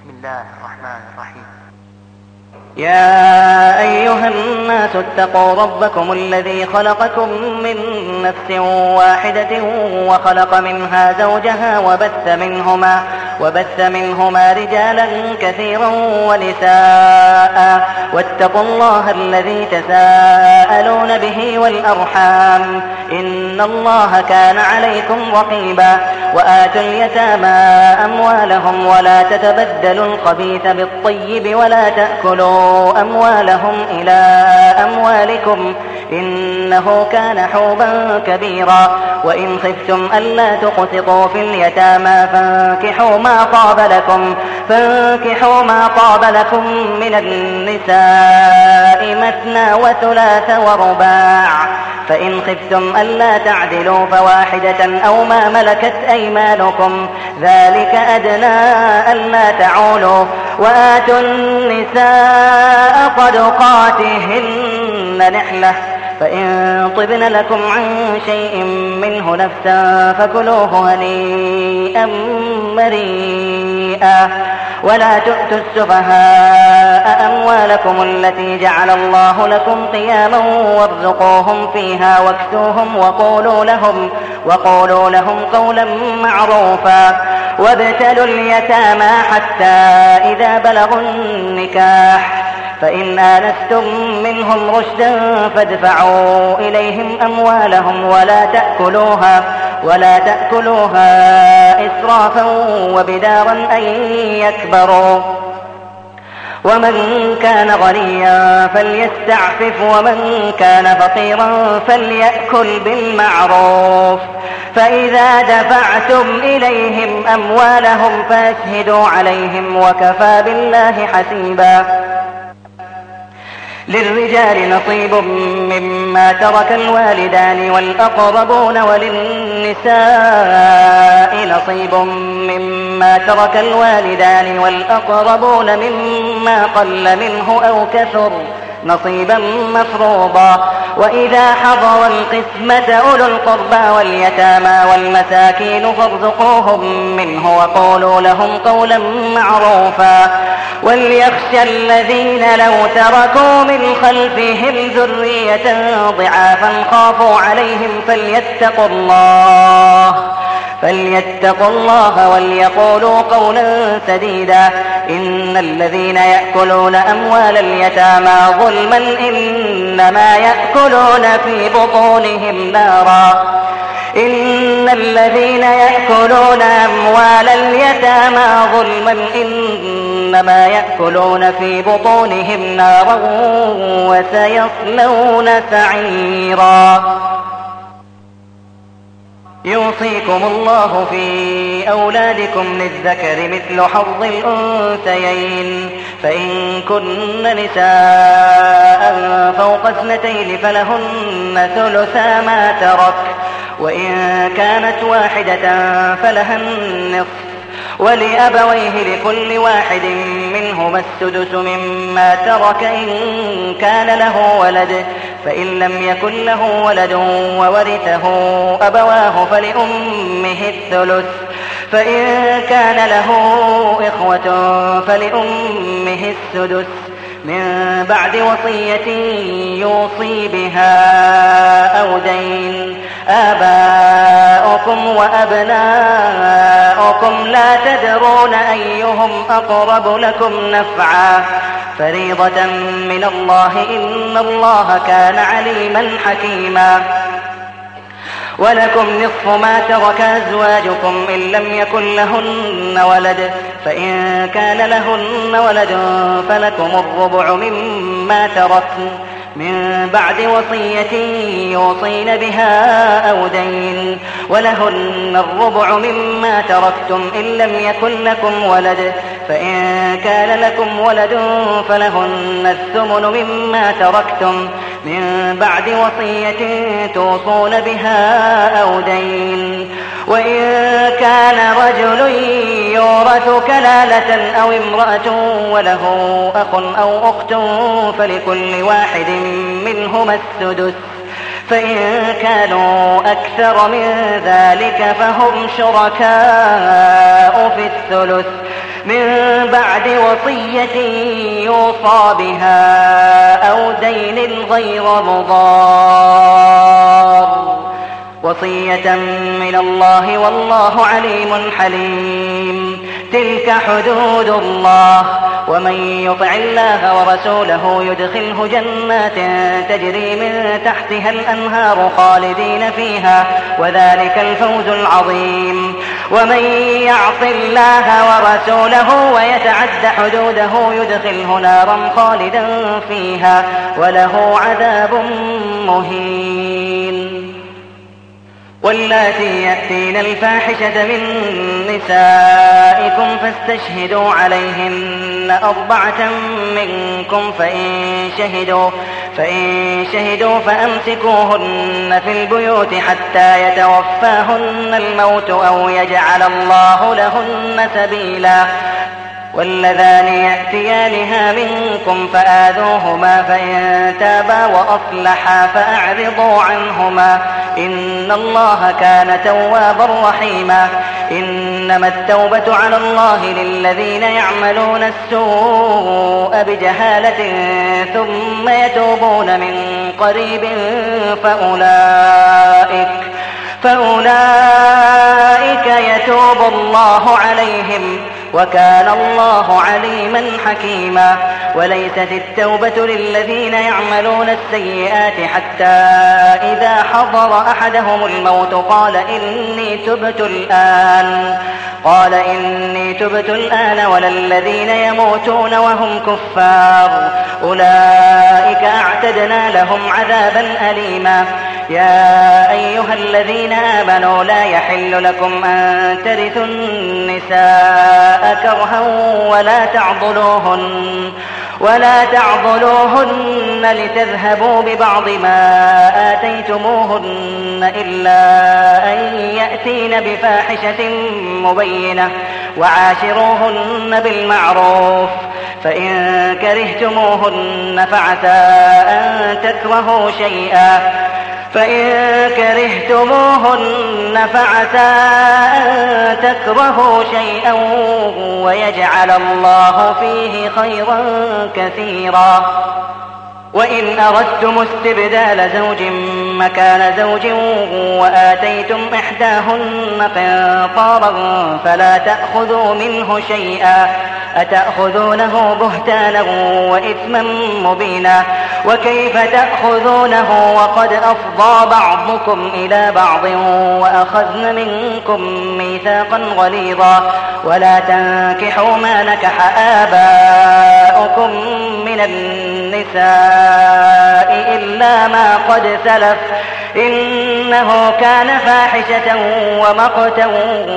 بسم الله الرحمن الرحيم. يا أيها الناس اتقوا ربكم الذي خلقكم من نفس واحدة وخلق منها زوجها وبث منهما رجالا كثيرا ونساء واتقوا الله الذي تساءلون به والأرحام إن الله كان عليكم رقيبا. وآتوا اليتامى أموالهم ولا تتبدلوا الخبيث بالطيب ولا تأكلوا أموالهم إلى أموالكم إنه كان حوبا كبيرا. وإن خفتم ألا تقسطوا في اليتامى فانكحوا ما طاب لكم من النساء مثنى وثلاث ورباع. فإن خفتم ألا تعدلوا فواحدة أو ما ملكت أيمانكم ذلك أدنى ألا تعولوا. وآتوا النساء صدقاتهن نحلة فإن طبن لكم عن شيء منه نفسا فكلوه هنيئا مريئا. ولا تؤتوا السفهاء أموالكم التي جعل الله لكم قياما وارزقوهم فيها واكسوهم وقولوا لهم قولا معروفا. وابتلوا اليتامى حتى إذا بلغوا النكاح فإن آنستم منهم رشدا فادفعوا إليهم أموالهم ولا تأكلوها إسرافا وبدارا أن يكبروا. ومن كان غنيا فليستعفف ومن كان فقيرا فليأكل بالمعروف. فإذا دفعتم إليهم أموالهم فاشهدوا عليهم وكفى بالله حسيبا. للرجال نصيب مما ترك الوالدان والأقربون وللنساء نصيب مما ترك الوالدان والأقربون مما قل منه أو كثر نصيبا مفروضا. وإذا حضر القسمة أولو القربى واليتامى والمساكين فارزقوهم منه وقولوا لهم قولا معروفا. وليخشى الذين لو تركوا من خلفهم ذرية ضعافا خافوا عليهم فليتقوا الله وليقولوا قولا سديدا. إن الذين يأكلون أموال اليتامى ظلما إنما يأكلون في بطونهم نارا. إن الذين يأكلون أموال اليتامى ظلما إنما يأكلون في بطونهم نارا وسيصلون سعيرا. يوصيكم الله في أولادكم للذكر مثل حظ الأنثيين فإن كن نساء فوق 2 فلهن ثلثا ما ترك وإن كانت واحدة فلها النصف ولأبويه لكل واحد منهما السدس مما ترك إن كان له ولد فإن لم يكن له ولد وورثه أبواه فلأمه الثلث فإن كان له إخوة فلأمه السدس من بعد وصية يوصي بها أو دين. آباؤكم وأبناؤكم لا تدرون أيهم أقرب لكم نفعا فريضة من الله إن الله كان عليما حكيما. ولكم نصف ما ترك أزواجكم إن لم يكن لهن ولد فإن كان لهن ولد فلكم الربع مما تركن من بعد وصية يوصين بها أو دين. ولهن الربع مما تركتم إن لم يكن لكم ولد فإن كان لكم ولد فلهن الثمن مما تركتم من بعد وصية توصون بها أو دين. وإن كان رجل يورث كلالة أو امرأة وله أخ أو أخت فلكل واحد منهما السدس فإن كانوا أكثر من ذلك فهم شركاء في الثلث من بعد وصية يوصى بها أو دين غير مضار، وصية من الله والله عليم حليم. تلك حدود الله، ومن يطع الله ورسوله يدخله جنات تجري من تحتها الأنهار خالدين فيها، وذلك الفوز العظيم. ومن يعص الله ورسوله ويتعد حدوده يدخله نارا خالدا فيها وله عذاب مهين. واللاتي يأتين الفاحشة من نسائكم فاستشهدوا عليهن 4 منكم، فإن شهدوا فأمسكوهن في البيوت حتى يتوفاهن الموت أو يجعل الله لهن سبيلا. واللذان يأتيانها منكم فآذوهما، فإن تابا وأصلحا فأعرضوا عنهما، إن الله كان توابا رحيما. إنما التوبة على الله للذين يعملون السوء بجهالة ثم يتوبون من قريب فأولئك يتوب الله عليهم، وكان الله عليما حكيما. وليست التوبة للذين يعملون السيئات حتى إذا حضر أحدهم الموت قال إني تبت الآن، ولا الذين يموتون وهم كفار، أولئك أعتدنا لهم عذابا أليما. يا أيها الذين آمنوا لا يحل لكم أن ترثوا النساء كرها ولا تعضلوهن لتذهبوا ببعض ما آتيتموهن إلا أن يأتين بفاحشة مبينة، وعاشروهن بالمعروف. فإن كرهتموهن فعسى أن تكرهوا شيئا ويجعل الله فيه خيرا كثيرا. وإن أردتم استبدال زوج مكان زوج وآتيتم إحداهن قنطارا فلا تأخذوا منه شيئا، أتأخذونه بهتانا وإثما مبينا. وكيف تأخذونه وقد أفضى بعضكم إلى بعض وأخذن منكم ميثاقا غليظا. ولا تنكحوا ما نكح آباؤكم من النساء إلا ما قد سلف، إنه كان فاحشة ومقتا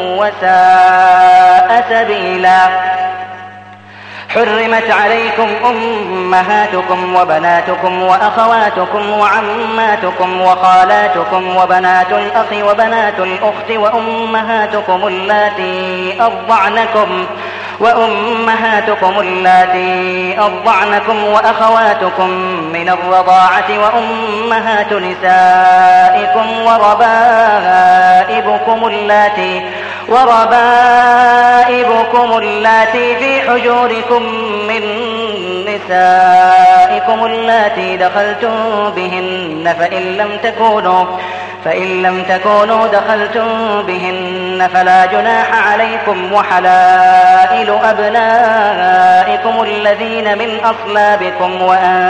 وساء سبيلا. حرمت عليكم أمهاتكم وبناتكم وأخواتكم وعماتكم وخالاتكم وبنات الأخ وبنات الأخت وأمهاتكم اللاتي أرضعنكم وأخواتكم من الرضاعة وأمهات نسائكم وربائبكم اللاتي في حجوركم من نسائكم اللاتي دخلتم بهن، فإن لم تكونوا دخلتم بهن فلا جناح عليكم. وحلائل أبنائكم الذين من أصلابكم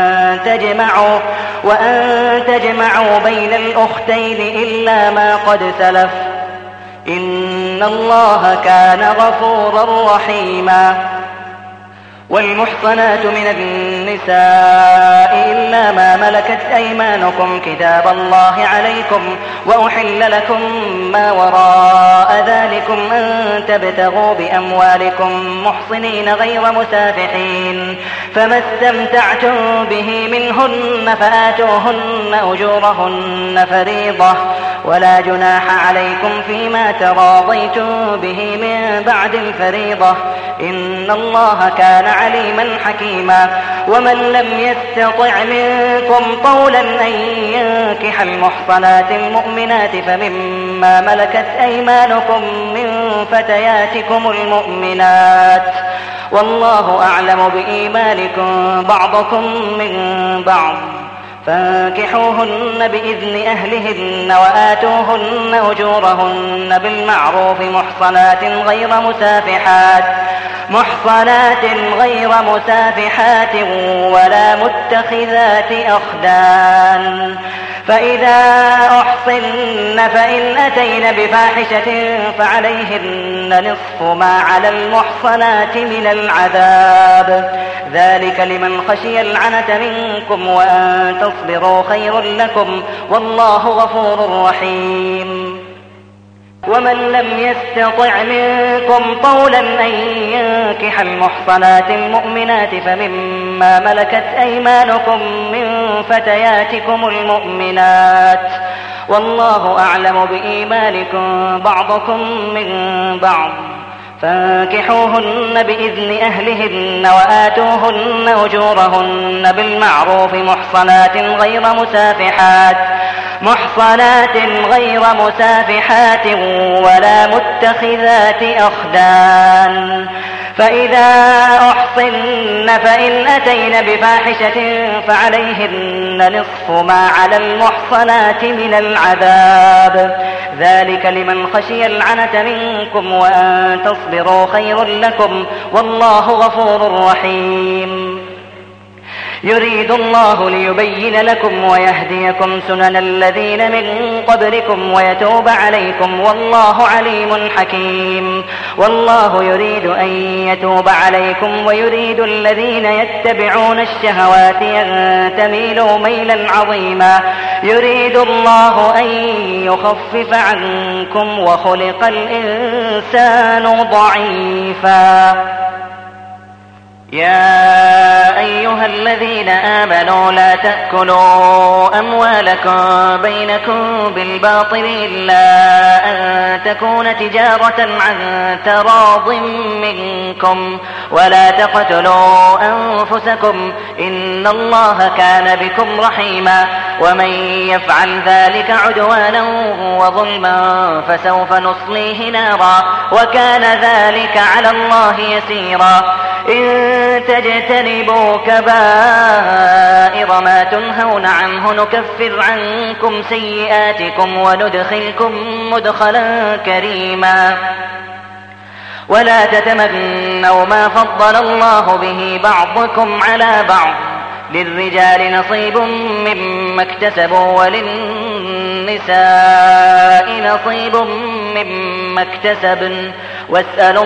وأن تجمعوا بين الأختين إلا ما قد سلف، إن الله كان غفورا رحيما. والمحصنات من النساء إلا ما ملكت أيمانكم كتاب الله عليكم، وأحل لكم ما وراء ذلكم أن تبتغوا بأموالكم محصنين غير مسافحين، فما استمتعتم به منهن فآتوهن أجورهن فريضة، ولا جناح عليكم فيما تراضيتم به من بعد الفريضة، إن الله كان عليما حكيما. ومن لم يستطع منكم طولا أن ينكح المحصنات المؤمنات فمما ملكت أيمانكم من فتياتكم المؤمنات والله أعلم بإيمانكم بعضكم من بعض فانكحوهن بإذن أهلهن وآتوهن أجورهن بالمعروف محصنات غير مسافحات ولا متخذات أخدان. فإذا أحصن فإن أتين بفاحشة فعليهن نصف ما على المحصنات من العذاب، ذلك لمن خشي العنة منكم وأن تصبروا خير لكم والله غفور رحيم. ومن لم يستطع منكم طولا أن ينكح المحصنات المؤمنات فمما ملكت أيمانكم من فتياتكم المؤمنات، والله أعلم بإيمانكم بعضكم من بعض فانكحوهن بإذن أهلهن وآتوهن أجورهن بالمعروف محصنات غير مسافحات ولا متخذات أخدان. فإذا أحصن فإن أتين بفاحشة فعليهن نصف ما على المحصنات من العذاب، ذلك لمن خشي العنة منكم وأن تصبروا خير لكم والله غفور رحيم. يريد الله ليبين لكم ويهديكم سنن الذين من قبلكم ويتوب عليكم والله عليم حكيم. والله يريد أن يتوب عليكم ويريد الذين يتبعون الشهوات أن تميلوا ميلا عظيما. يريد الله أن يخفف عنكم وخلق الإنسان ضعيفا. يا أيها الذين آمنوا لا تأكلوا أموالكم بينكم بالباطل إلا أن تكون تجارة عن تراض منكم ولا تقتلوا أنفسكم إن الله كان بكم رحيما. ومن يفعل ذلك عدوانا وظلما فسوف نصليه نارا وكان ذلك على الله يسيرا. إن تجتنبوا كبائر ما تنهون عنه نكفر عنكم سيئاتكم وندخلكم مدخلا كريما. ولا تتمنوا ما فضل الله به بعضكم على بعض، للرجال نصيب مما اكتسبوا وللنساء نصيب مما اكتسبن واسألوا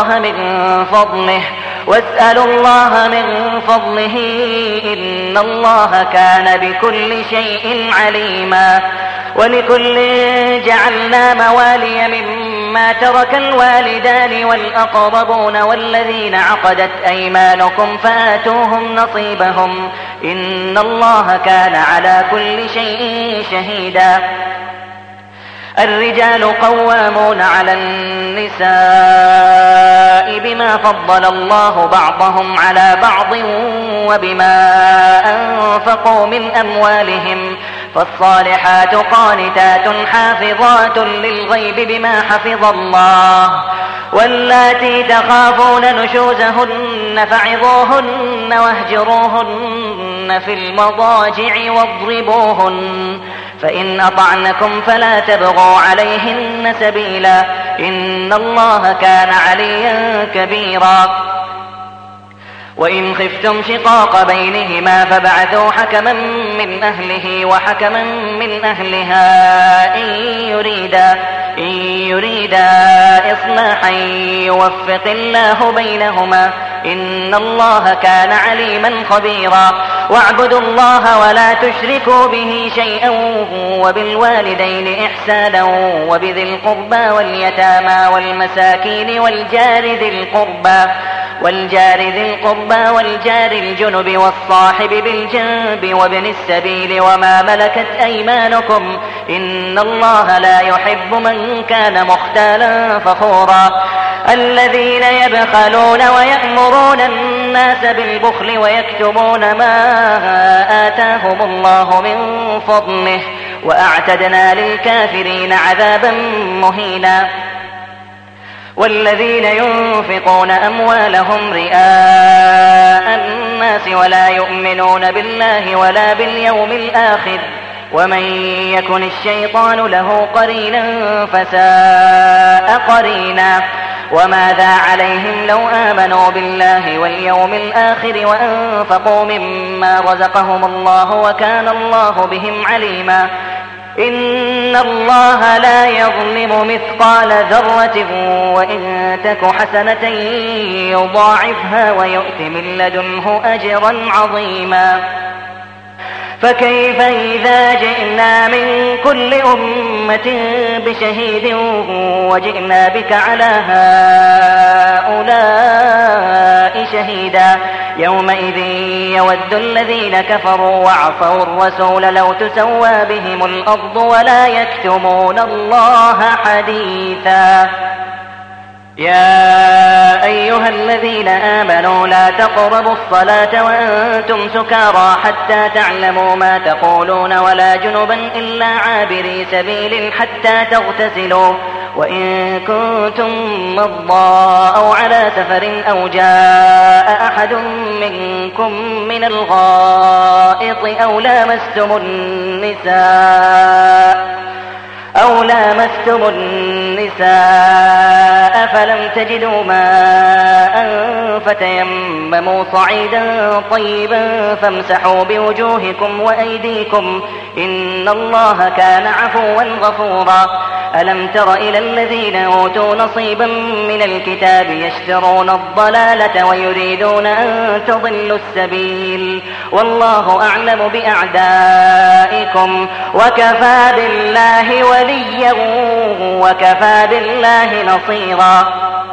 الله من فضله إن الله كان بكل شيء عليما. ولكل جعلنا موالي مما ترك الوالدان والأقربون والذين عقدت أيمانكم فآتوهم نصيبهم إن الله كان على كل شيء شهيدا. الرجال قوامون على النساء بما فضل الله بعضهم على بعض وبما أنفقوا من أموالهم، فالصالحات قانتات حافظات للغيب بما حفظ الله. واللاتي تخافون نشوزهن فعظوهن واهجروهن في المضاجع واضربوهن، فإن أطعنكم فلا تبغوا عليهن سبيلا إن الله كان عليا كبيرا. وإن خفتم شقاق بينهما فابعثوا حكما من أهله وحكما من أهلها إن يريدا إصلاحا يوفق الله بينهما إن الله كان عليما خبيرا. واعبدوا الله ولا تشركوا به شيئا وبالوالدين إحسانا وبذي القربى واليتامى والمساكين والجار ذي القربى والجار الجنب والصاحب بالجنب وابن السبيل وما ملكت أيمانكم إن الله لا يحب من كان مختالا فخورا. الذين يبخلون ويأمرون الناس بالبخل ويكتمون ما آتاهم الله من فضله وأعتدنا للكافرين عذابا مهينا. والذين ينفقون أموالهم رئاء الناس ولا يؤمنون بالله ولا باليوم الآخر ومن يكن الشيطان له قرينا فساء قرينا وماذا عليهم لو آمنوا بالله واليوم الآخر وأنفقوا مما رزقهم الله وكان الله بهم عليما إن الله لا يظلم مثقال ذرة وإن تك حسنة يضاعفها ويؤت من لدنه أجرا عظيما فكيف إذا جئنا من كل أمة بشهيد وجئنا بك على هؤلاء شهيدا يومئذ يود الذين كفروا وعصوا الرسول لو تسوى بهم الأرض ولا يكتمون الله حديثا يا أيها الذين آمنوا لا تقربوا الصلاة وأنتم سكارى حتى تعلموا ما تقولون ولا جنبا إلا عابري سبيل حتى تغتسلوا وإن كنتم مرضى أو على سفر أو جاء أحد منكم من الغائط أو لامستم النساء فلم تجدوا ماء فتيمموا صعيدا طيبا فامسحوا بوجوهكم وأيديكم إن الله كان عفوا غفورا ألم تر إلى الذين أوتوا نصيبا من الكتاب يشترون الضلالة ويريدون أن تضلوا السبيل والله أعلم بأعدائكم وكفى بالله وليا وكفى بالله نصيرا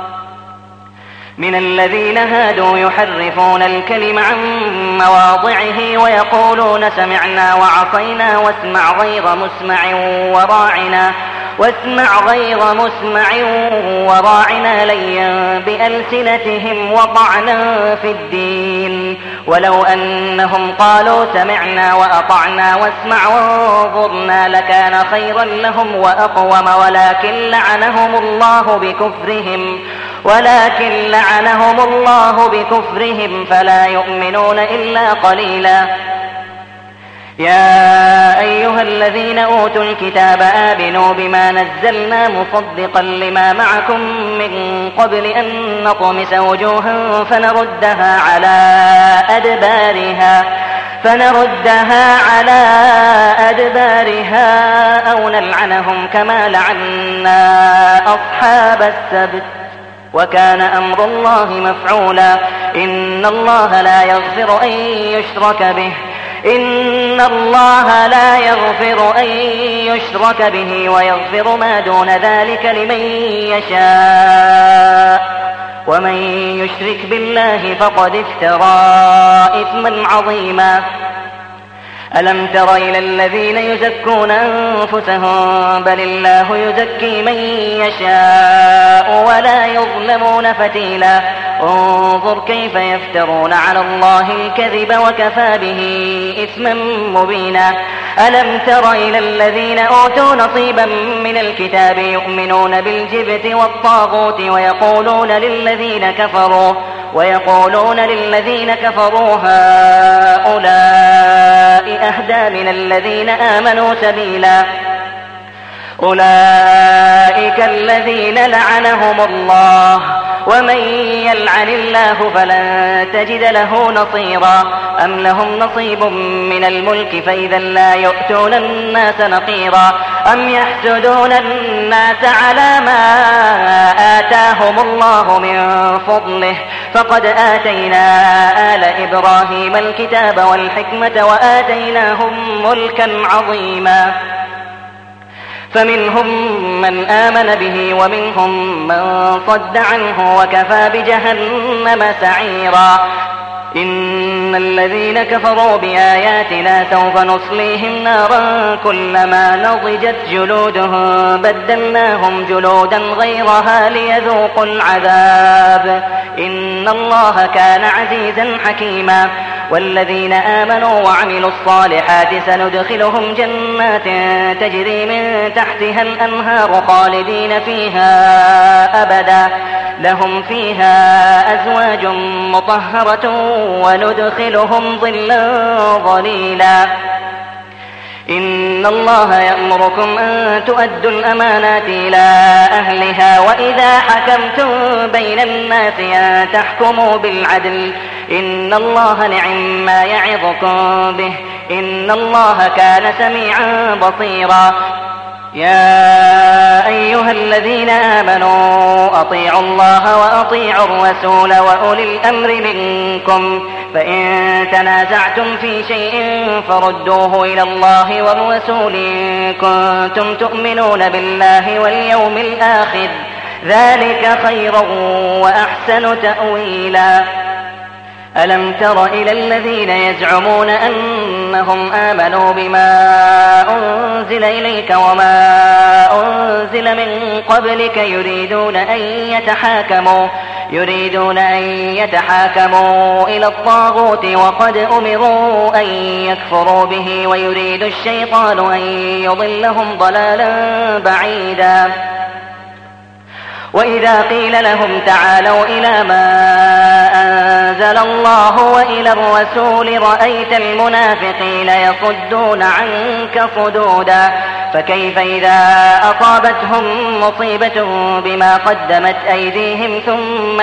من الذين هادوا يحرفون الكلم عن مواضعه ويقولون سمعنا وعصينا واسمع غير مسمع وراعنا ليا بألسنتهم وطعنا في الدين ولو أنهم قالوا سمعنا وأطعنا واسمع وانظرنا لكان خيرا لهم وأقوم ولكن لعنهم الله بكفرهم فلا يؤمنون إلا قليلا يا أيها الذين أوتوا الكتاب آمنوا بما نزلنا مصدقا لما معكم من قبل أن نطمس وجوها فنردها على أدبارها أو نلعنهم كما لعنا أصحاب السبت وكان أمر الله مفعولا إن الله لا يغفر أن يشرك به ويغفر ما دون ذلك لمن يشاء ومن يشرك بالله فقد افترى إثما عظيما ألم تر إلى الذين يزكون أنفسهم بل الله يزكي من يشاء ولا يظلمون فتيلا انظر كيف يفترون على الله الكذب وكفى به إثما مبينا ألم تر إلى الذين أوتوا نصيبا من الكتاب يؤمنون بالجبت والطاغوت ويقولون للذين كفروا هؤلاء أهدى من الذين آمنوا سبيلا أولئك الذين لعنهم الله ومن يلعن الله فلن تجد له نصيرا أم لهم نصيب من الملك فإذا لا يؤتون الناس نقيرا أم يحسدون الناس على ما آتاهم الله من فضله فقد آتينا آل إبراهيم الكتاب والحكمة وآتيناهم ملكا عظيما فمنهم من آمن به ومنهم من صد عنه وكفى بجهنم سعيرا إن الذين كفروا بآياتنا سوف نصليهم نارا كلما نضجت جلودهم بدلناهم جلودا غيرها ليذوقوا العذاب إن الله كان عزيزا حكيما والذين آمنوا وعملوا الصالحات سندخلهم جنات تجري من تحتها الأنهار خالدين فيها أبدا لهم فيها أزواج مطهرة وندخلهم ظلا ظليلا. إن الله يأمركم أن تؤدوا الأمانات إلى أهلها وإذا حكمتم بين الناس أن تحكموا بالعدل إن الله نعم ما يعظكم به إن الله كان سميعا بصيرا. يا أيها الذين آمنوا أطيعوا الله وأطيعوا الرسول وأولي الأمر منكم فإن تنازعتم في شيء فردوه إلى الله والرسول إن كنتم تؤمنون بالله واليوم الآخر ذلك خيرا وأحسن تأويلا. ألم تر إلى الذين يزعمون أنهم آمنوا بما أنزل إليك وما أنزل من قبلك يريدون أن يتحاكموا إلى الطاغوت وقد أمروا أن يكفروا به ويريد الشيطان أن يضلهم ضلالا بعيدا. وإذا قيل لهم تعالوا إلى ما أنزل الله وإلى الرسول رأيت المنافقين يصدون عنك صدودا. فكيف إذا أصابتهم مصيبة بما قدمت أيديهم ثم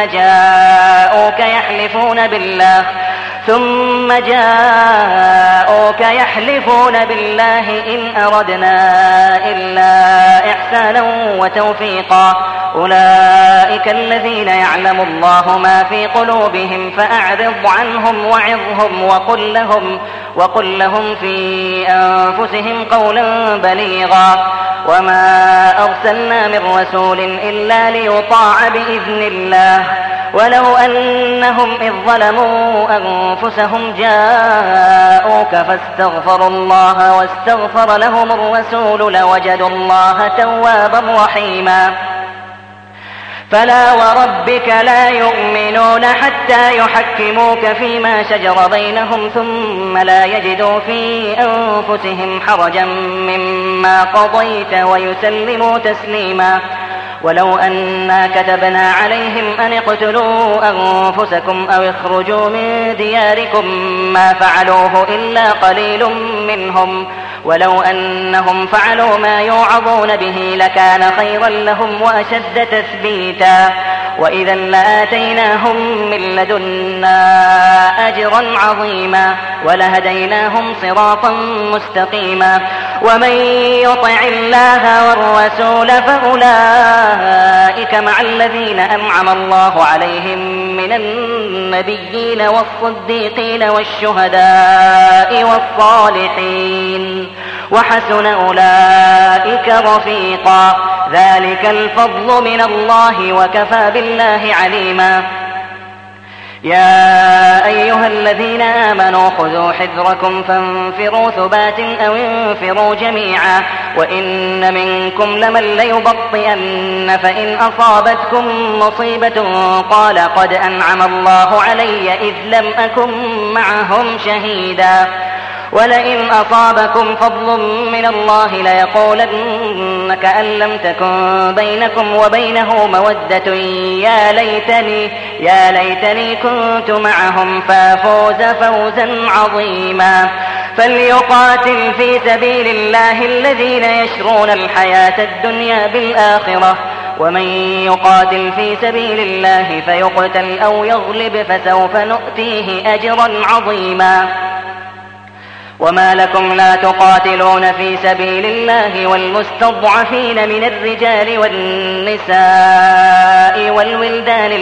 جاءوك يحلفون بالله إن أردنا إلا إحسانا وتوفيقا أولئك الذين يعلم الله ما في قلوبهم فأعرض عنهم وعظهم وقل لهم في أنفسهم قولا بليغا. وما أرسلنا من رسول إلا ليطاع بإذن الله ولو أنهم إذ ظلموا أنفسهم جاءوك فاستغفروا الله واستغفر لهم الرسول لوجدوا الله توابا رحيما. فلا وربك لا يؤمنون حتى يحكموك فيما شجر بينهم ثم لا يجدوا في أنفسهم حرجا مما قضيت ويسلموا تسليما. ولو أنا كتبنا عليهم أن اقتلوا أنفسكم أو اخرجوا من دياركم ما فعلوه إلا قليل منهم ولو أنهم فعلوا ما يوعظون به لكان خيرا لهم وأشد تثبيتا وإذا لآتيناهم من لدنا أجرا عظيما ولهديناهم صراطا مستقيما. ومن يطع الله والرسول فأولئك مع الذين أنعم الله عليهم من النبيين والصديقين والشهداء والصالحين وحسن أولئك رفيقا. ذلك الفضل من الله وكفى بالله عليما. يا أيها الذين آمنوا خذوا حذركم فانفروا ثبات أو انفروا جميعا وإن منكم لمن ليبطئن فإن أصابتكم مصيبة قال قد أنعم الله علي إذ لم أكن معهم شهيدا ولئن أصابكم فضل من الله ليقولن كأن لم تكن بينكم وبينه مودة يا ليتني كنت معهم فافوز فوزا عظيما. فليقاتل في سبيل الله الذين يشرون الحياة الدنيا بالآخرة ومن يقاتل في سبيل الله فيقتل أو يغلب فسوف نؤتيه أجرا عظيما. وما لكم لا تقاتلون في سبيل الله والمستضعفين من الرجال والنساء والولدان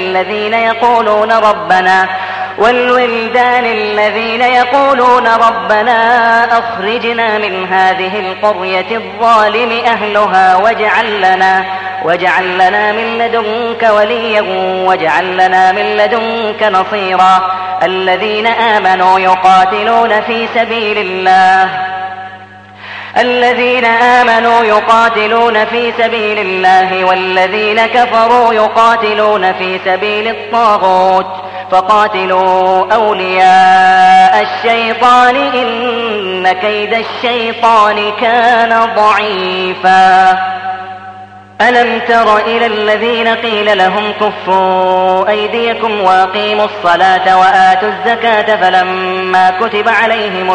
الذين يقولون ربنا أخرجنا من هذه القرية الظالم أهلها واجعل لنا من لدنك وليا واجعل لنا من لدنك نصيرا. الذين آمنوا يقاتلون في سبيل الله الذين آمنوا يقاتلون في سبيل الله والذين كفروا يقاتلون في سبيل الطاغوت فقاتلوا أولياء الشيطان إن كيد الشيطان كان ضعيفا ألم تر إلى الذين قيل لهم كفوا أيديكم وأقيموا الصلاة وآتوا الزكاة فلما كتب عليهم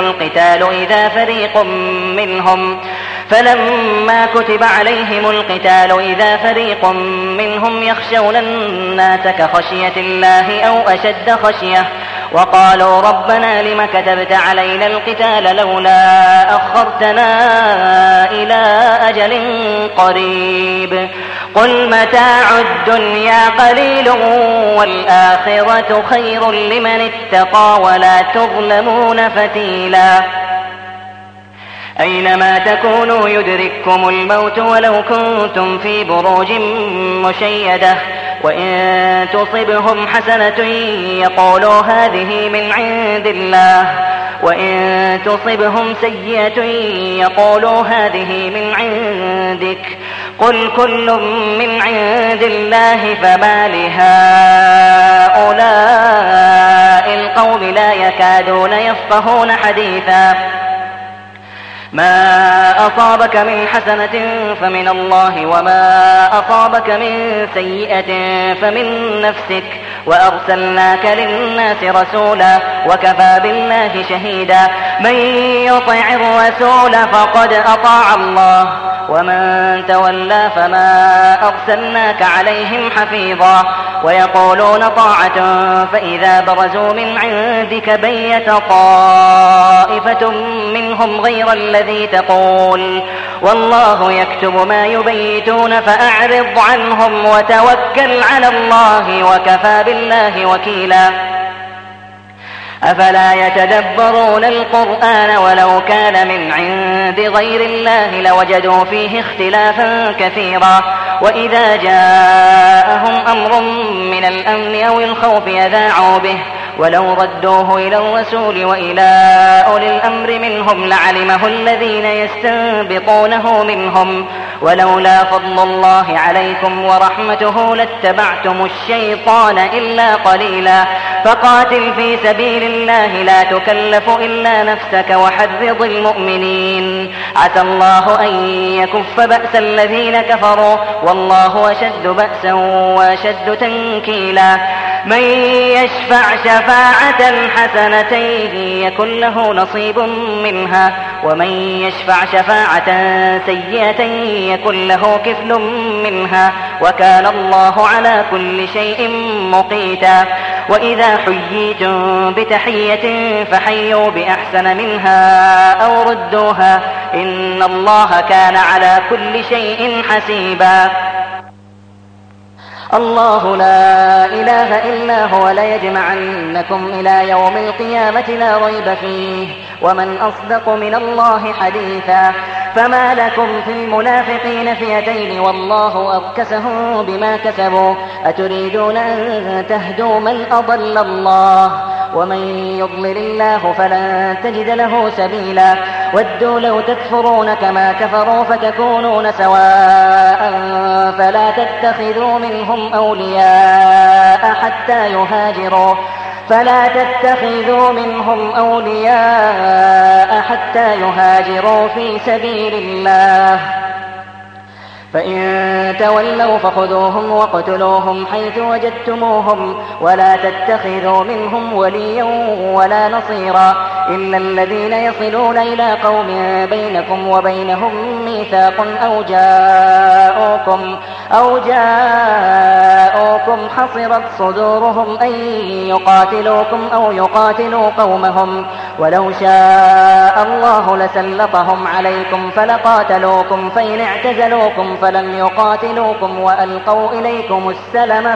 القتال إذا فريق منهم يخشون الناس كخشية الله أو أشد خشية وقالوا ربنا لم كتبت علينا القتال لولا أخرتنا إلى أجل قريب قل متاع الدنيا قليل والآخرة خير لمن اتقى ولا تظلمون فتيلا أينما تكونوا يدرككم الموت ولو كنتم في بروج مشيدة وإن تصبهم حسنة يقولوا هذه من عند الله وإن تصبهم سيئة يقولوا هذه من عندك قل كل من عند الله فما لهؤلاء القوم لا يكادون يفقهون حديثا ما أصابك من حسنة فمن الله وما أصابك من سيئة فمن نفسك وأرسلناك للناس رسولا وكفى بالله شهيدا من يطع الرسول فقد أطاع الله ومن تولى فما أرسلناك عليهم حفيظا ويقولون طاعة فإذا برزوا من عندك بيت طائفة منهم غير الذي تقول والله يكتب ما يبيتون فأعرض عنهم وتوكل على الله وكفى بالله وكيلا أفلا يتدبرون القرآن ولو كان من عند غير الله لوجدوا فيه اختلافا كثيرا وإذا جاءهم أمر من الأمن أو الخوف يذاعوا به ولو ردوه إلى الرسول وإلى أولي الأمر منهم لعلمه الذين يستنبطونه منهم ولولا فضل الله عليكم ورحمته لاتبعتم الشيطان إلا قليلا فقاتل في سبيل الله لا تكلف إلا نفسك وحرض المؤمنين عسى الله أن يكف بأس الذين كفروا والله أشد بأسا وأشد تنكيلا من يشفع شفاعة حسنة يكن له نصيب منها ومن يشفع شفاعة سيئة يكن له كفل منها وكان الله على كل شيء مقيتا وإذا حييتم بتحية فحيوا بأحسن منها أو ردوها إن الله كان على كل شيء حسيبا الله لا إله إلا هو ليجمعنكم إلى يوم القيامة لا ريب فيه ومن أصدق من الله حديثا فما لكم في المنافقين فئتين والله أركسهم بما كسبوا أتريدون أن تهدوا من أضل الله ومن يضلل الله فلن تجد له سبيلا ودوا لو تكفرون كما كفروا فتكونون سواء فلا تتخذوا منهم أولياء حتى يهاجروا في سبيل الله فإن تولوا فخذوهم وقتلوهم حيث وجدتموهم ولا تتخذوا منهم وليا ولا نصيرا إلا الذين يصلون إلى قوم بينكم وبينهم ميثاق أو جاءوكم حصرت صدورهم أن يقاتلوكم أو يقاتلوا قومهم ولو شاء الله لسلطهم عليكم فلقاتلوكم فإن اعتزلوكم فلم يقاتلوكم وألقوا إليكم السلم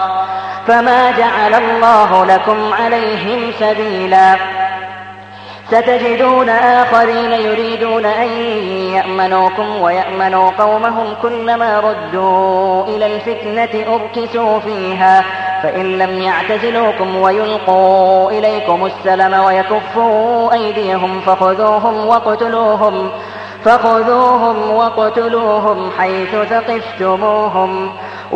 فما جعل الله لكم عليهم سبيلا ستجدون آخرين يريدون أن يأمنوكم ويأمنوا قومهم كلما ردوا إلى الفتنة أركسوا فيها فإن لم يعتزلوكم ويلقوا إليكم السلم ويكفوا أيديهم فخذوهم وقتلوهم حيث ثقفتموهم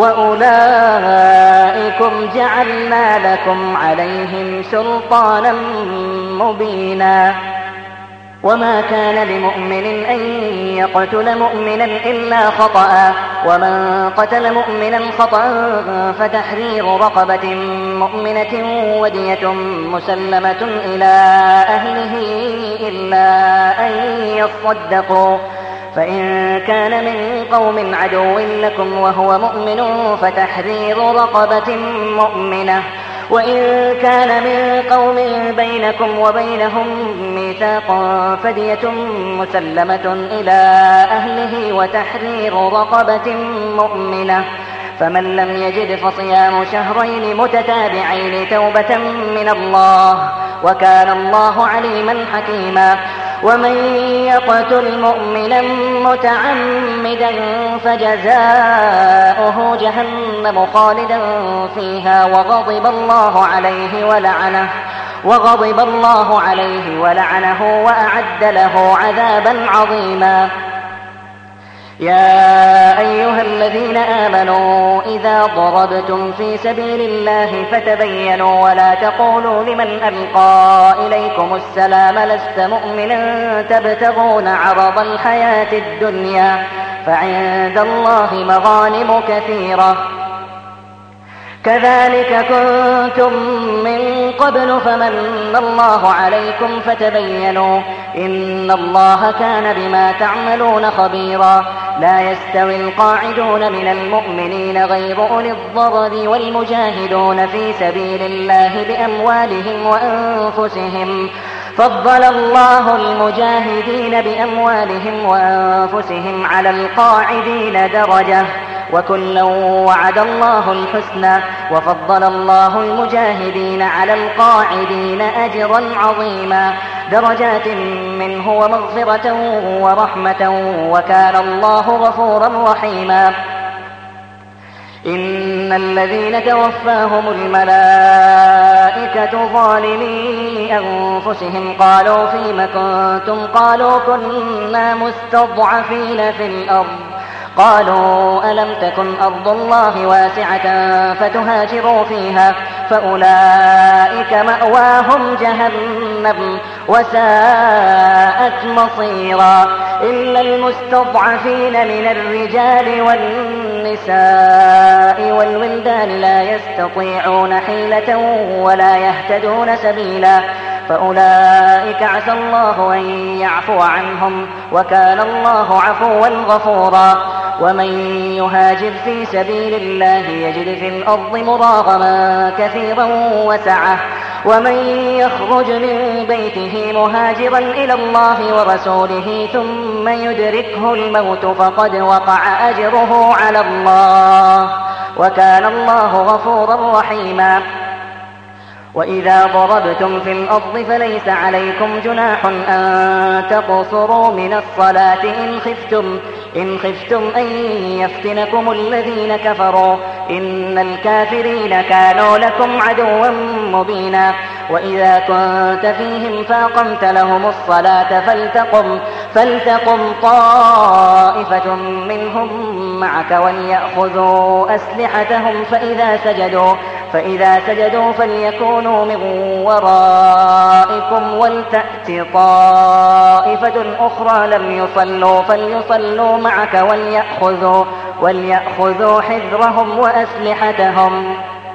وأولئكم جعلنا لكم عليهم سلطانا مبينا. وما كان لمؤمن أن يقتل مؤمنا إلا خطأ ومن قتل مؤمنا خطأ فتحرير رقبة مؤمنة ودية مسلمة إلى أهله إلا أن يصدقوا فإن كان من قوم عدو لكم وهو مؤمن فتحرير رقبة مؤمنة وإن كان من قوم بينكم وبينهم ميثاق فدية مسلمة إلى أهله وتحرير رقبة مؤمنة فمن لم يجد فصيام شهرين متتابعين توبة من الله وكان الله عليما حكيما. ومن يقتل مؤمنا متعمدا فجزاؤه جهنم خالدا فيها وغضب الله عليه ولعنه وأعد له عذابا عظيما. يا أيها الذين آمنوا إذا ضربتم في سبيل الله فتبينوا ولا تقولوا لمن ألقى إليكم السلام لست مؤمنا تبتغون عرض الحياة الدنيا فعند الله مغانم كثيرة كذلك كنتم من قبل فمن الله عليكم فتبينوا إن الله كان بما تعملون خبيرا. لا يستوي القاعدون من المؤمنين غير أولي الضرر والمجاهدون في سبيل الله بأموالهم وأنفسهم فضل الله المجاهدين بأموالهم وأنفسهم على القاعدين درجة وكلا وعد الله الحسنى وفضل الله المجاهدين على القاعدين أجرا عظيما درجات منه ومغفرة ورحمة وكان الله غفورا رحيما. إن الذين توفاهم الملائكة ظالمي أنفسهم قالوا فيم كنتم قالوا كنا مستضعفين في الأرض قالوا ألم تكن أرض الله واسعة فتهاجروا فيها فأولئك مأواهم جهنم وساءت مصيرا. إلا المستضعفين من الرجال والنساء والولدان لا يستطيعون حيلة ولا يهتدون سبيلا فأولئك عسى الله أن يعفو عنهم وكان الله عفوا غفورا. ومن يهاجر في سبيل الله يجد في الأرض مراغما كثيرا وسعة ومن يخرج من بيته مهاجرا إلى الله ورسوله ثم يدركه الموت فقد وقع أجره على الله وكان الله غفورا رحيما. وإذا ضربتم في الأرض فليس عليكم جناح أن تقصروا من الصلاة إن خفتم أن يفتنكم الذين كفروا إن الكافرين كانوا لكم عدوا مبينا. وإذا كنت فيهم فأقمت لهم الصلاة فلتقم طائفة منهم معك وليأخذوا أسلحتهم فإذا سجدوا فليكونوا من ورائكم ولتأت طائفة أخرى لم يصلوا فليصلوا معك وليأخذوا حذرهم وأسلحتهم.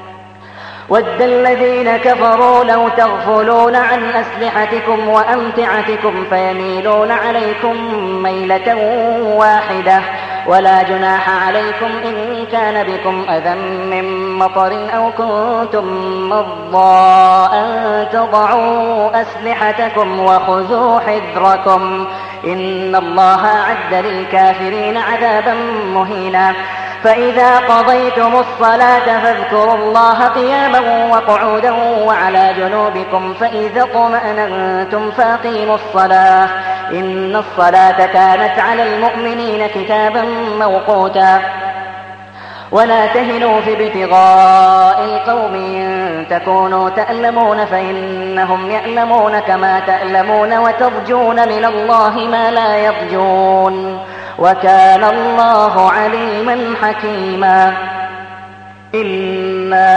ود الذين كفروا لو تغفلون عن أسلحتكم وأمتعتكم فيميلون عليكم ميلة واحدة ولا جناح عليكم إن كان بكم أذى من مطر أو كنتم مرضى أن تضعوا أسلحتكم وخذوا حذركم إن الله أعد للكافرين عذابا مهينا. فإذا قضيتم الصلاة فاذكروا الله قياما وقعودا وعلى جنوبكم فإذا اطمأننتم فأقيموا الصلاة إن الصلاة كانت على المؤمنين كتابا موقوتا ولا تهنوا في ابتغاء القوم إن تكونوا تألمون فإنهم يألمون كما تألمون وترجون من الله ما لا يرجون وكان الله عليما حكيما إنا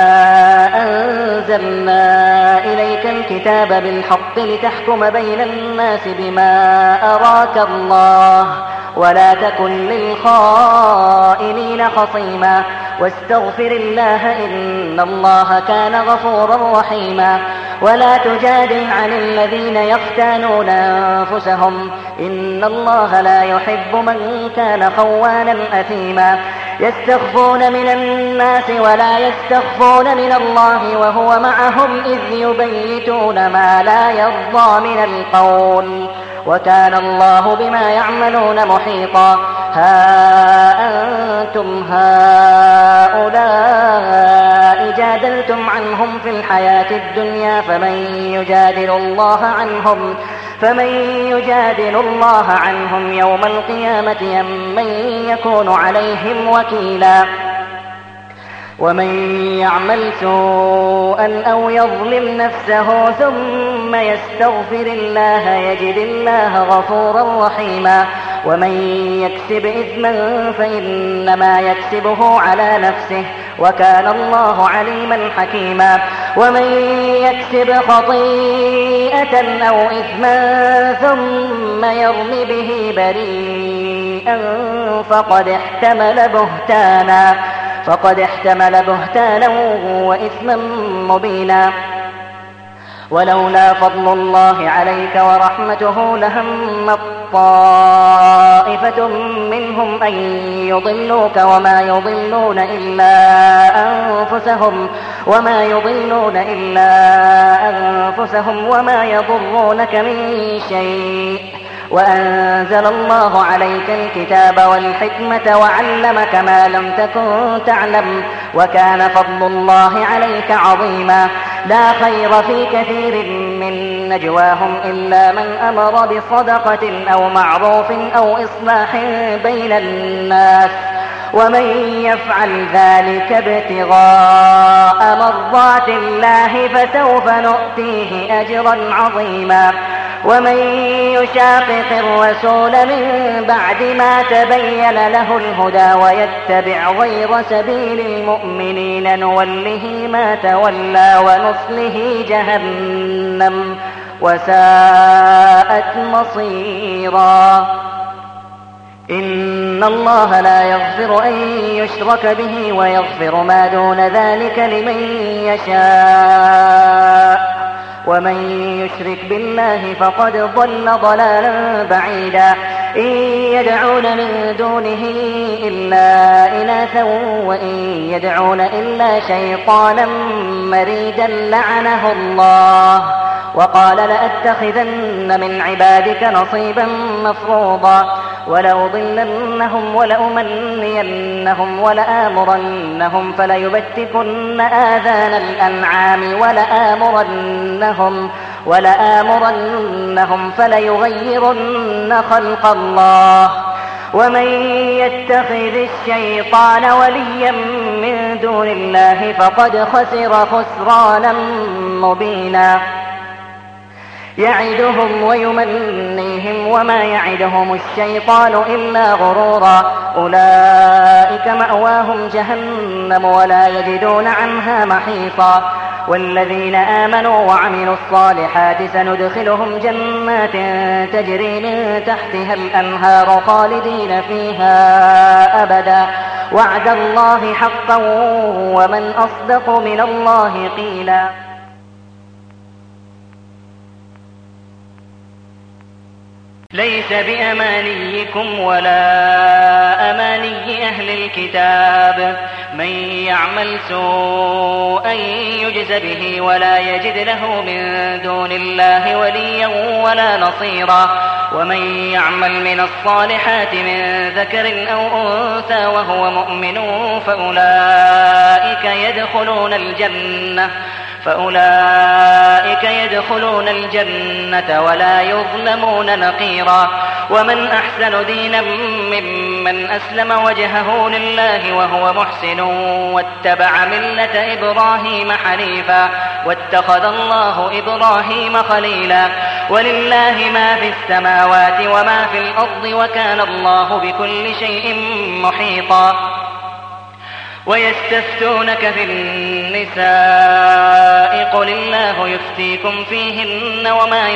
أنزلنا إليك الكتاب بالحق لتحكم بين الناس بما أراك الله ولا تكن للخائنين خصيما واستغفر الله إن الله كان غفورا رحيما ولا تجادل عن الذين يختانون أنفسهم إن الله لا يحب من كان خوانا أثيما يستخفون من الناس ولا يستخفون من الله وهو معهم إذ يبيتون ما لا يرضى من القول وكان الله بما يعملون محيطا ها أنتم هؤلاء جادلتم عنهم في الحياة الدنيا فمن يجادل الله عنهم يوم القيامة أم من يكون عليهم وكيلا ومن يعمل سوءا أو يظلم نفسه ثم يستغفر الله يجد الله غفورا رحيما ومن يكسب إثما فإنما يكسبه على نفسه وكان الله عليما حكيما ومن يكسب خطيئة أو إثما ثم يرم به بريئا فقد احتمل بهتانا وإثما مبينا ولولا فضل الله عليك ورحمته لهم طائفة منهم أن يضلوك وما يضلون إلا أنفسهم وما يضرونك من شيء وأنزل الله عليك الكتاب والحكمة وعلمك ما لم تكن تعلم وكان فضل الله عليك عظيما لا خير في كثير من نجواهم إلا من أمر بصدقة أو معروف أو إصلاح بين الناس ومن يفعل ذلك ابتغاء مرضات الله فسوف نؤتيه أجرا عظيما ومن يشاقق الرسول من بعد ما تبين له الهدى ويتبع غير سبيل المؤمنين نوله ما تولى ونصله جهنم وساءت مصيرا إن الله لا يغفر أن يشرك به ويغفر ما دون ذلك لمن يشاء ومن يشرك بالله فقد ضل ضلالا بعيدا إن يدعون من دونه إلا إناثا وإن يدعون إلا شيطانا مريدا لعنه الله وقال لأتخذن من عبادك نصيبا مفروضا ولأضلنهم ولأمنينهم ولآمرنهم فليبتكن آذان الأنعام ولآمرنهم فليغيرن خلق الله ومن يتخذ الشيطان وليا من دون الله فقد خسر خسرانا مبينا يعدهم ويمنيهم وما يعدهم الشيطان إلا غرورا أولئك مأواهم جهنم ولا يجدون عنها محيصا والذين آمنوا وعملوا الصالحات سندخلهم جنات تجري من تحتها الأنهار خالدين فيها أبدا وعد الله حقا ومن أصدق من الله قيلا ليس بأمانيكم ولا أماني أهل الكتاب من يعمل سوءا يجز به ولا يجد له من دون الله وليا ولا نصيرا ومن يعمل من الصالحات من ذكر أو أنثى وهو مؤمن فأولئك يدخلون الجنة ولا يظلمون نقيرا. ومن أحسن دينا ممن أسلم وجهه لله وهو محسن واتبع ملة إبراهيم حنيفا واتخذ الله إبراهيم خليلا. ولله ما في السماوات وما في الأرض وكان الله بكل شيء محيطا. ويستفتونك في النساء قل الله يفتيكم فيهن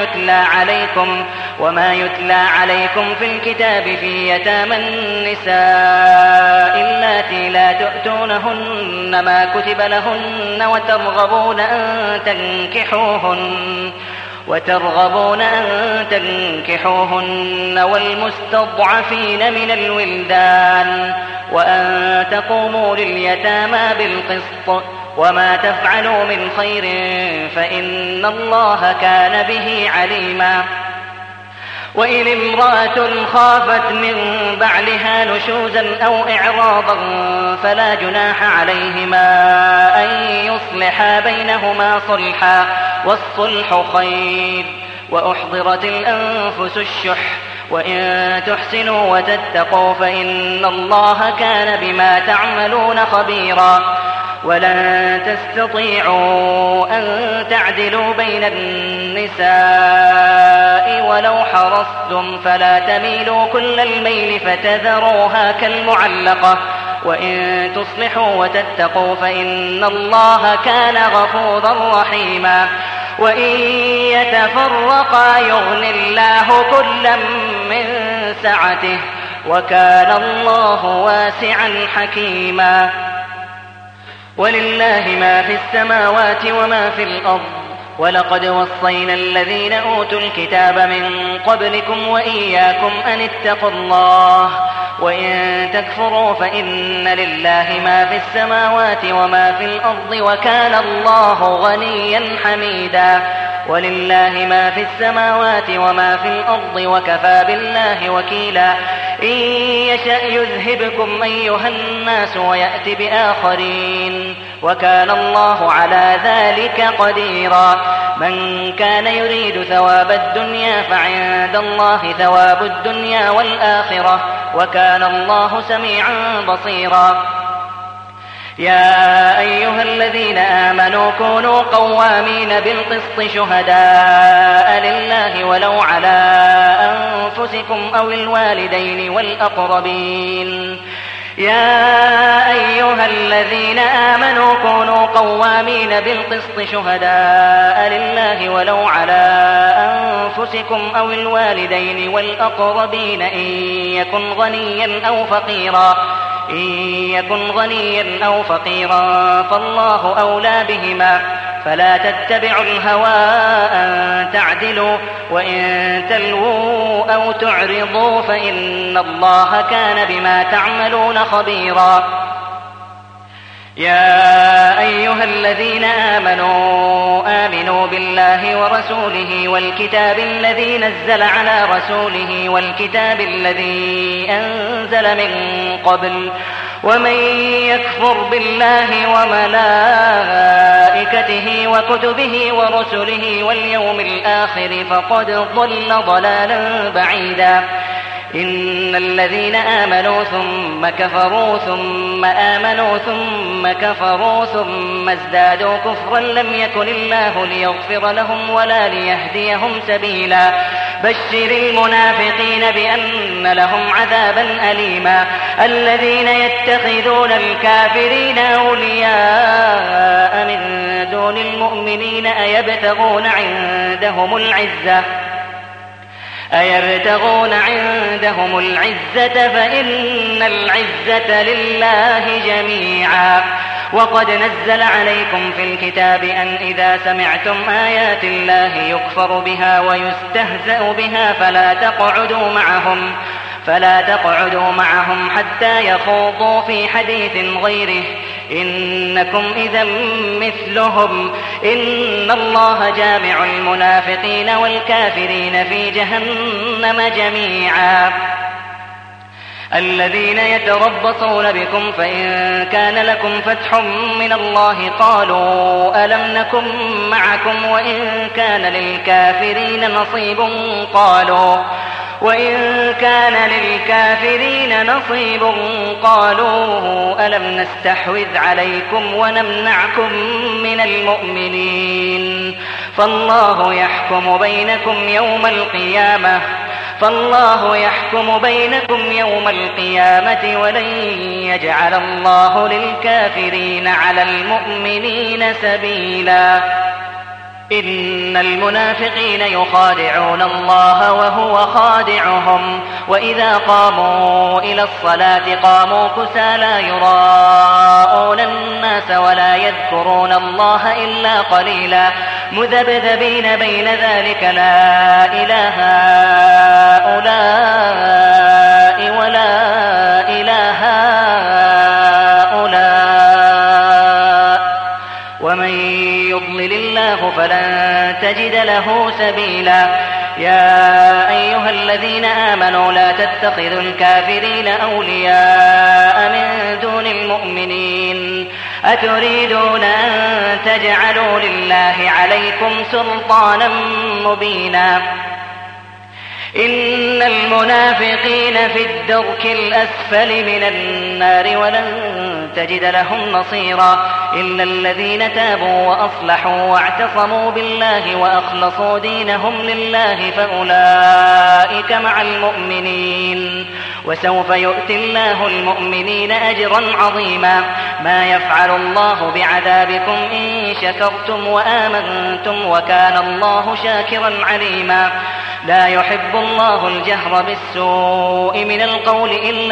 وما يتلى عليكم في الكتاب في يتامى النساء اللاتي لا تؤتونهن ما كتب لهن وترغبون أن تنكحوهن والمستضعفين من الولدان وأن تقوموا لليتامى بالقسط وما تفعلوا من خير فإن الله كان به عليما. وإن امرأة خافت من بعلها نشوزا أو إعراضا فلا جناح عليهما أن يصلحا بينهما صلحا والصلح خير. وأحضرت الأنفس الشح وإن تحسنوا وتتقوا فإن الله كان بما تعملون خبيرا. ولن تستطيعوا أن تعدلوا بين النساء ولو حرصتم فلا تميلوا كل الميل فتذروها كالمعلقة. وإن تصلحوا وتتقوا فإن الله كان غفورا رحيما. وإن يتفرقا يغن الله كلا من سعته وكان الله واسعا حكيما. ولله ما في السماوات وما في الأرض ولقد وصينا الذين أوتوا الكتاب من قبلكم وإياكم أن اتقوا الله وإن تكفروا فإن لله ما في السماوات وما في الأرض وكان الله غنيا حميدا. ولله ما في السماوات وما في الأرض وكفى بالله وكيلا. إن يشأ يذهبكم أيها الناس ويأت بآخرين وكان الله على ذلك قديرا. من كان يريد ثواب الدنيا فعند الله ثواب الدنيا والآخرة وكان الله سميعا بصيرا. يا أيها الذين آمنوا كونوا قوامين بالقسط شهداء لله ولو على أنفسكم أو الوالدين والأقربين. يا أيها الذين آمنوا كونوا قوامين بالقسط شهداء لله ولو على أنفسكم أو الوالدين والأقربين إن يكن غنيا أو فقيرا فالله أولى بهما فلا تتبعوا الهوى أن تعدلوا وإن تلووا أو تعرضوا فإن الله كان بما تعملون خبيرا. يا أيها الذين آمنوا بالله ورسوله والكتاب الذي نزل على رسوله والكتاب الذي أنزل من قبل ومن يكفر بالله وملائكته وكتبه ورسله واليوم الآخر فقد ضل ضلالا بعيدا. إن الذين آمنوا ثم كفروا ثم آمنوا ثم كفروا ثم ازدادوا كفرا لم يكن الله ليغفر لهم ولا ليهديهم سبيلا. بشر المنافقين بأن لهم عذابا أليما. الذين يتخذون الكافرين أولياء من دون المؤمنين أيبتغون عندهم العزة فإن العزة لله جميعا. وقد نزل عليكم في الكتاب أن إذا سمعتم آيات الله يكفر بها ويستهزأ بها فلا تقعدوا معهم حتى يخوضوا في حديث غيره إنكم إذا مثلهم إن الله جامع المنافقين والكافرين في جهنم جميعا. الذين يتربصون بكم فإن كان لكم فتح من الله قالوا ألم نكن معكم وإن كان للكافرين نصيب قالوا ألم نستحوذ عليكم ونمنعكم من المؤمنين فالله يحكم بينكم يوم القيامة ولن يجعل الله للكافرين على المؤمنين سبيلا. إن المنافقين يخادعون الله وهو خادعهم وإذا قاموا إلى الصلاة قاموا كسالى يراءون الناس ولا يذكرون الله إلا قليلا مذبذبين بين ذلك لا إله هؤلاء ولا إله هؤلاء ومن يضلل الله فلن تجد له سبيلا. يا أيها الذين آمنوا لا تتخذوا الكافرين أولياء من دون المؤمنين أتريدون أن تجعلوا لله عليكم سلطانا مبينا. إن المنافقين في الدرك الأسفل من النار ولن تجد لهم نصيرا إلا الذين تابوا وأصلحوا واعتصموا بالله وأخلصوا دينهم لله فأولئك مع المؤمنين وسوف يؤتي الله المؤمنين أجرا عظيما. ما يفعل الله بعذابكم إن شكرتم وآمنتم وكان الله شاكرا عليما. لا يحب الله الجهر بالسوء من القول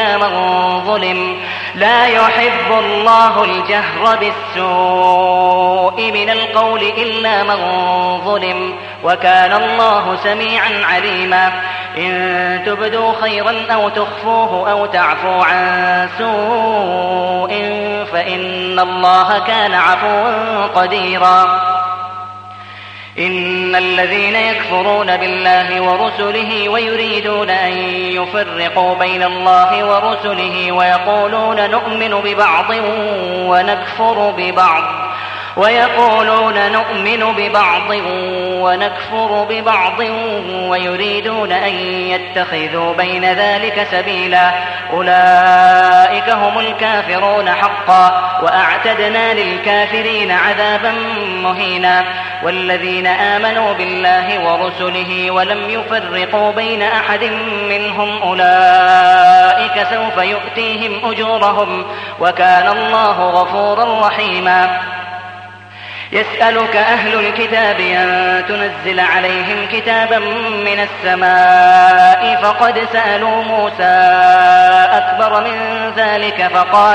إلا من ظلم وكان الله سميعا عليما. إن تبدوا خيرا أو تخفوه أو تعفوا عن سوء فإن الله كان عفوا قديرا. إن الذين يكفرون بالله ورسله ويريدون أن يفرقوا بين الله ورسله ويقولون نؤمن ببعض ونكفر ببعض ويريدون أن يتخذوا بين ذلك سبيلا أولئك هم الكافرون حقا وأعتدنا للكافرين عذابا مهينا. والذين آمنوا بالله ورسله ولم يفرقوا بين أحد منهم أولئك سوف يؤتيهم أجورهم وكان الله غفورا رحيما. يسألك أهل الكتاب أن تنزل عليهم كتابا من السماء فقد سألوا موسى أكبر من ذلك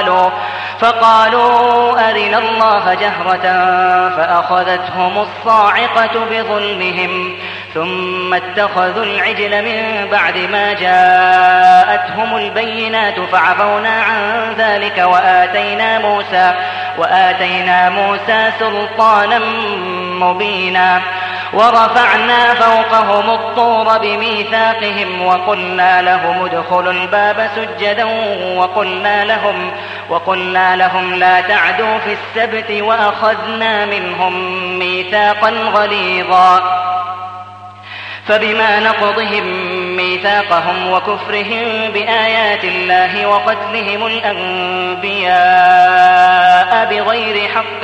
فقالوا أرنا الله جهرة فأخذتهم الصاعقة بظلمهم ثم اتخذوا العجل من بعد ما جاءتهم البينات فعفونا عن ذلك وآتينا موسى سلطانا مبينا. ورفعنا فوقهم الطور بميثاقهم وقلنا لهم ادخلوا الباب سجدا وقلنا لهم لا تعدوا في السبت وأخذنا منهم ميثاقا غليظا. فبما نقضهم ميثاقهم وكفرهم بآيات الله وقتلهم الأنبياء بغير حق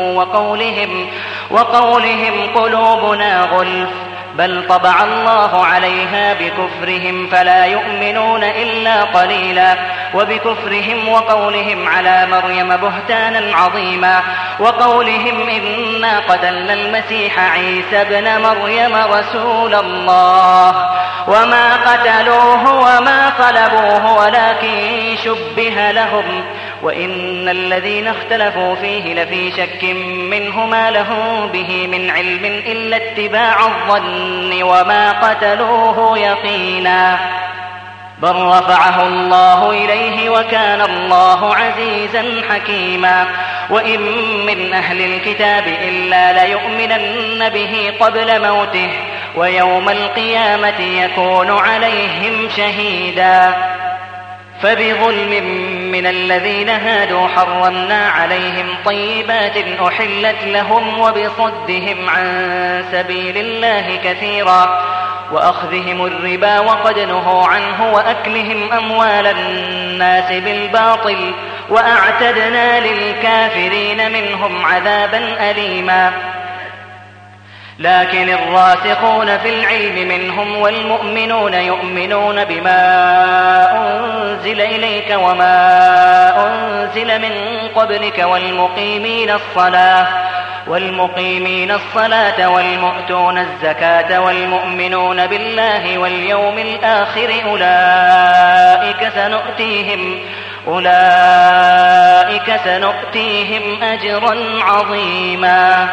وقولهم قلوبنا غلف بل طبع الله عليها بكفرهم فلا يؤمنون إلا قليلا. وبكفرهم وقولهم على مريم بهتانا عظيما وقولهم إنا قتلنا المسيح عيسى ابن مريم رسول الله وما قتلوه وما صلبوه ولكن شبه لهم وإن الذين اختلفوا فيه لفي شك منه ما لهم به من علم إلا اتباع الظن وما قتلوه يقينا. بل رفعه الله إليه وكان الله عزيزا حكيما. وإن من أهل الكتاب إلا ليؤمنن به قبل موته ويوم القيامة يكون عليهم شهيدا. فبظلم من الذين هادوا حرمنا عليهم طيبات أحلت لهم وبصدهم عن سبيل الله كثيرا وأخذهم الربا وقد نهوا عنه وأكلهم أموال الناس بالباطل وأعتدنا للكافرين منهم عذابا أليما. لكن الراسخون في العلم منهم والمؤمنون يؤمنون بما أنزل إليك وما أنزل من قبلك والمقيمين الصلاة والمؤتون الزكاة والمؤمنون بالله واليوم الآخر أولئك سنؤتيهم أجرا عظيما.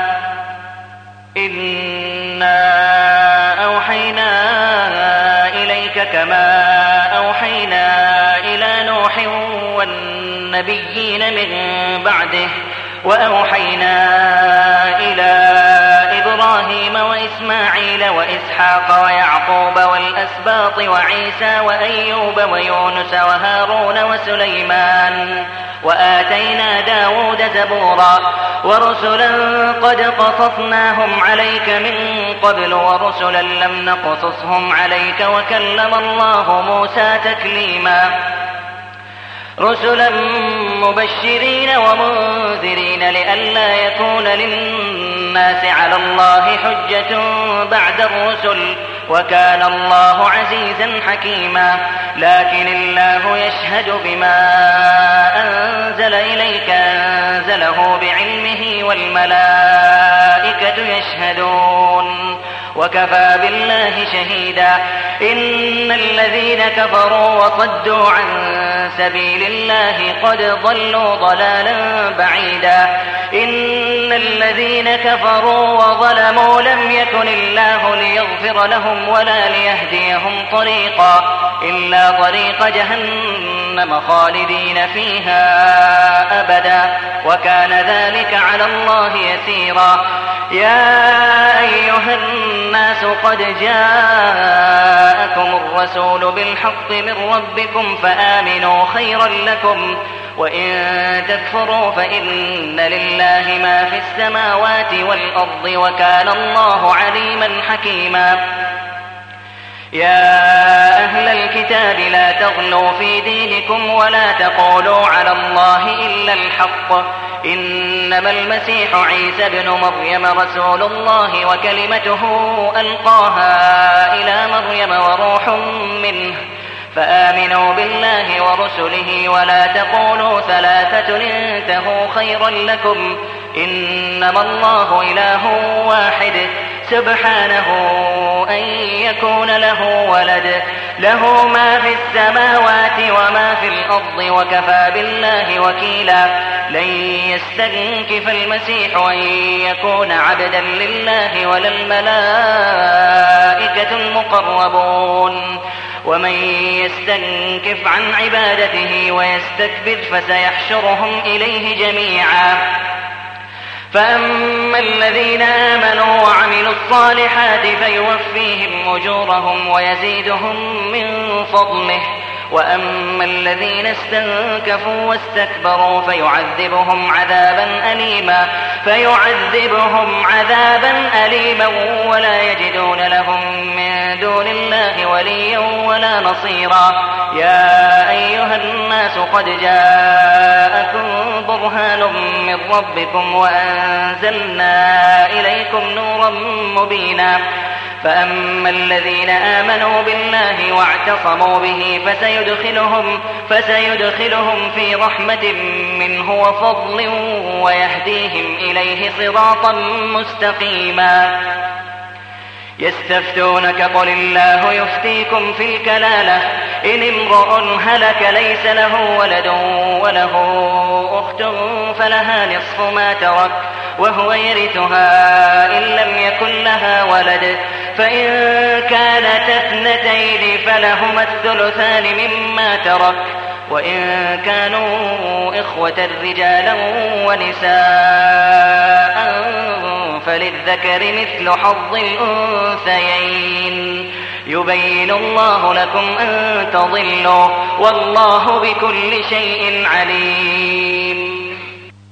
إنا أوحينا إليك كما أوحينا إلى نوح والنبيين من بعده وأوحينا إلى إبراهيم وإسماعيل وإسحاق ويعقوب والأسباط وعيسى وأيوب ويونس وهارون وسليمان وآتينا داود زبورا ورسلا قد قصصناهم عليك من قبل ورسلا لم نقصصهم عليك وكلم الله موسى تكليما. رسلا مبشرين ومنذرين لئلا يكون للناس على الله حجة بعد الرسل وكان الله عزيزا حكيما. لكن الله يشهد بما أنزل إليك أنزله بعلمه والملائكة يشهدون وكفى بالله شهيدا. إن الذين كفروا وصدوا عن سبيل الله قد ضلوا ضلالا بعيدا. إن الذين كفروا وظلموا لم يكن الله ليغفر لهم ولا ليهديهم طريقا إلا طريق جهنم خالدين فيها أبدا وكان ذلك على الله يسيرا. يا أيها الناس قد جاءكم الرسول بالحق من ربكم فآمنوا خيرا لكم وإن تكفروا فإن لله ما في السماوات والأرض وكان الله عليما حكيما. يا أهل الكتاب لا تغلوا في دينكم ولا تقولوا على الله إلا الحق إنما المسيح عيسى بن مريم رسول الله وكلمته ألقاها إلى مريم وروح منه فآمنوا بالله ورسله ولا تقولوا ثلاثة انتهوا خيرا لكم إنما الله إله واحد سبحانه أن يكون له ولد له ما في السماوات وما في الأرض وكفى بالله وكيلا. لن يستنكف المسيح أن يكون عبدا لله ولا الملائكة المقربون ومن يستنكف عن عبادته ويستكبر فسيحشرهم إليه جميعا. فأما الذين آمنوا وعملوا الصالحات فيوفيهم أجورهم ويزيدهم من فضله وأما الذين استنكفوا واستكبروا فيعذبهم عذابا أليما ولا يجدون لهم من دون الله وليا ولا نصيرا. يا أيها الناس قد جاءكم برهان من ربكم وأنزلنا إليكم نورا مبينا. فأما الذين آمنوا بالله واعتصموا به فسيدخلهم في رحمة منه وفضل ويهديهم إليه صراطا مستقيما. يستفتونك قل الله يفتيكم في الكلالة إن امرؤ هلك ليس له ولد وله أخت فلها نصف ما ترك وهو يرثها إن لم يكن لها ولد فإن كانت اثنتين فلهما الثلثان مما ترك، وإن كانوا إخوة رجالا ونساء فللذكر مثل حظ الأنثيين. يبين الله لكم أن تضلوا والله بكل شيء عليم.